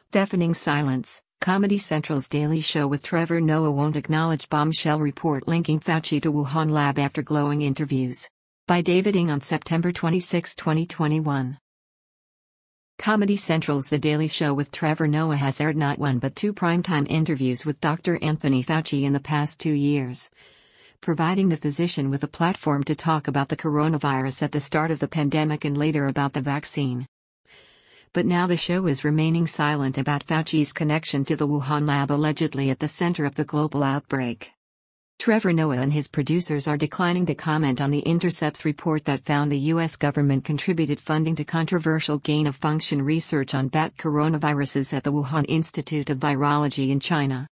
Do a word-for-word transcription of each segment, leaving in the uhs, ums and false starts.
Deafening silence. Comedy Central's Daily Show with Trevor Noah won't acknowledge bombshell report linking Fauci to Wuhan lab after glowing interviews. By David Ng on September twenty-sixth, twenty twenty-one. Comedy Central's The Daily Show with Trevor Noah has aired not one but two primetime interviews with Doctor Anthony Fauci in the past two years, providing the physician with a platform to talk about the coronavirus at the start of the pandemic and later about the vaccine. But now the show is remaining silent about Fauci's connection to the Wuhan lab allegedly at the center of the global outbreak. Trevor Noah and his producers are declining to comment on The Intercept's report that found the U S government contributed funding to controversial gain-of-function research on bat coronaviruses at the Wuhan Institute of Virology in China.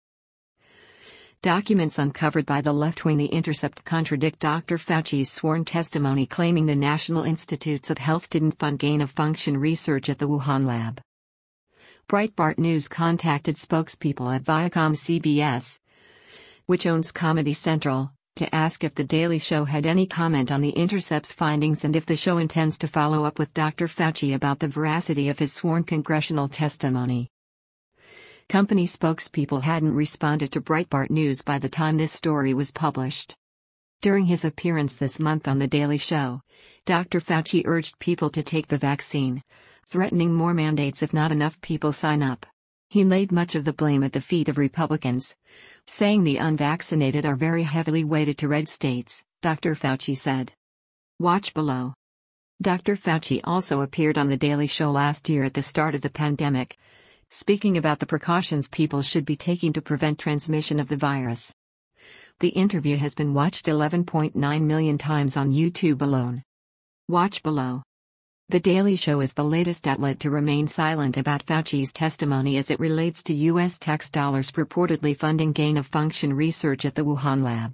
Documents uncovered by the left-wing The Intercept contradict Doctor Fauci's sworn testimony claiming the National Institutes of Health didn't fund gain-of-function research at the Wuhan lab. Breitbart News contacted spokespeople at Viacom C B S, which owns Comedy Central, to ask if The Daily Show had any comment on The Intercept's findings and if the show intends to follow up with Doctor Fauci about the veracity of his sworn congressional testimony. Company spokespeople hadn't responded to Breitbart News by the time this story was published. During his appearance this month on The Daily Show, Doctor Fauci urged people to take the vaccine, threatening more mandates if not enough people sign up. He laid much of the blame at the feet of Republicans, saying the unvaccinated are very heavily weighted to red states, Doctor Fauci said. Watch below. Doctor Fauci also appeared on The Daily Show last year at the start of the pandemic, speaking about the precautions people should be taking to prevent transmission of the virus. The interview has been watched eleven point nine million times on YouTube alone. Watch below. The Daily Show is the latest outlet to remain silent about Fauci's testimony as it relates to U S tax dollars purportedly funding gain-of-function research at the Wuhan lab.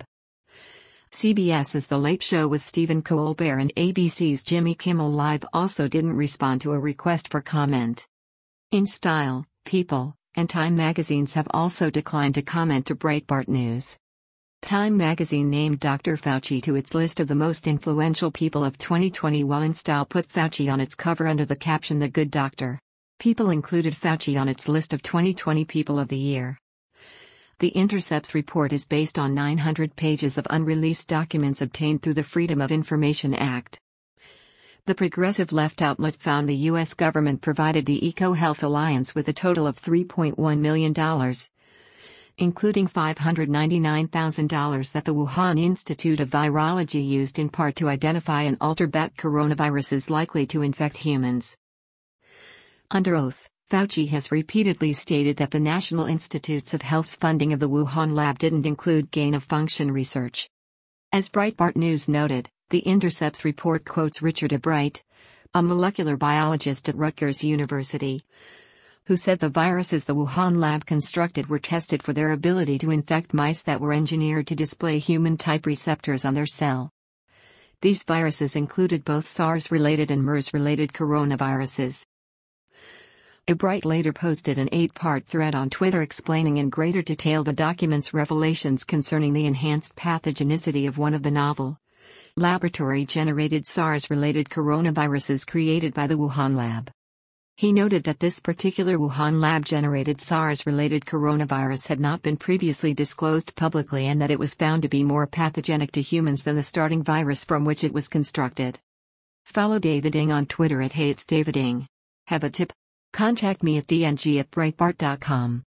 CBS's The Late Show with Stephen Colbert and A B C's Jimmy Kimmel Live also didn't respond to a request for comment. InStyle, People, and Time magazines have also declined to comment to Breitbart News. Time magazine named Doctor Fauci to its list of the most influential people of twenty twenty while InStyle put Fauci on its cover under the caption The Good Doctor. People included Fauci on its list of twenty twenty People of the Year. The Intercept's report is based on nine hundred pages of unreleased documents obtained through the Freedom of Information Act. The progressive left outlet found the U S government provided the EcoHealth Alliance with a total of three point one million dollars. Including five hundred ninety-nine thousand dollars that the Wuhan Institute of Virology used in part to identify and alter bat coronaviruses likely to infect humans. Under oath, Fauci has repeatedly stated that the National Institutes of Health's funding of the Wuhan lab didn't include gain-of-function research. As Breitbart News noted, The Intercept's report quotes Richard A. Bright, a molecular biologist at Rutgers University, who said the viruses the Wuhan lab constructed were tested for their ability to infect mice that were engineered to display human-type receptors on their cell. These viruses included both SARS-related and MERS-related coronaviruses. Bright later posted an eight-part thread on Twitter explaining in greater detail the document's revelations concerning the enhanced pathogenicity of one of the novel, laboratory-generated SARS-related coronaviruses created by the Wuhan lab. He noted that this particular Wuhan lab-generated SARS-related coronavirus had not been previously disclosed publicly and that it was found to be more pathogenic to humans than the starting virus from which it was constructed. Follow David Ng on Twitter at HeyIt'sDavidNg. Have a tip? Contact me at d n g at breitbart dot com.